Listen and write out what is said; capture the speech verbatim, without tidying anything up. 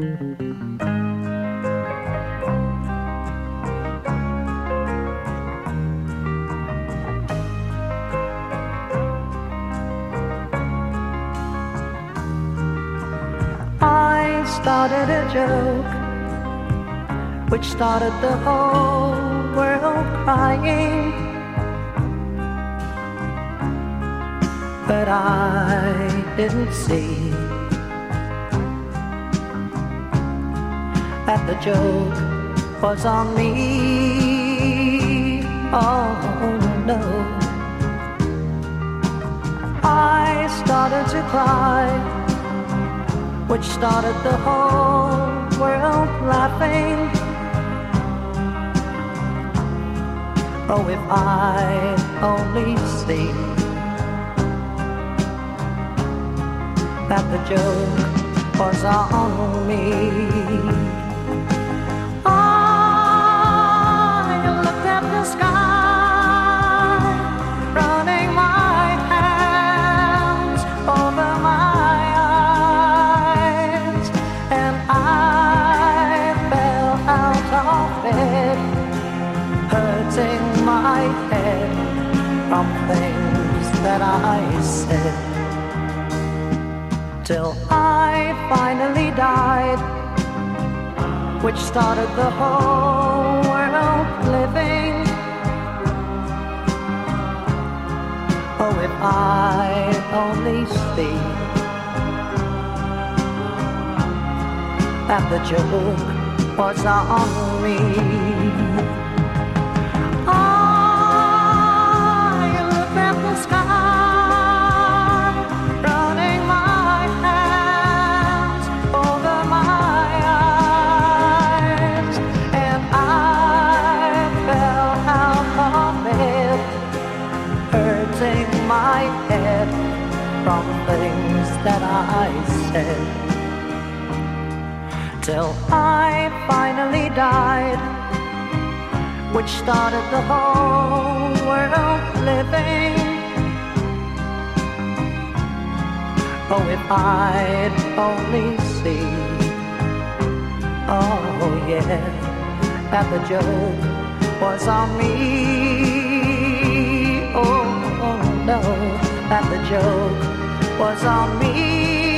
I started a joke which started the whole world crying, but I didn't see that the joke was on me. Oh no, I started to cry, which started the whole world laughing. Oh, if I only see that the joke was on me. I looked at the sky, running my hands over my eyes, and I fell out of bed, hurting my head from things that I said, till I finally died, which started the whole world living. Oh, if I only see that the joke was on me. My head from things that I said, till I finally died, which started the whole world living. Oh, if I'd only see, oh yeah, that the joke was on me. Oh, know that the joke was on me.